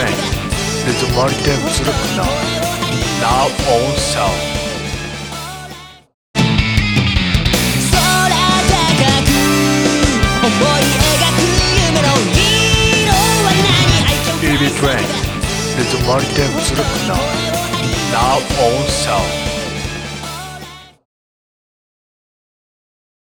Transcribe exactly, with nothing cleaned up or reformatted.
train 내 두 머리 때문에 부럽구나 나 온서 비비 트레인 내 두 머리 때문에 부럽구나 나 온서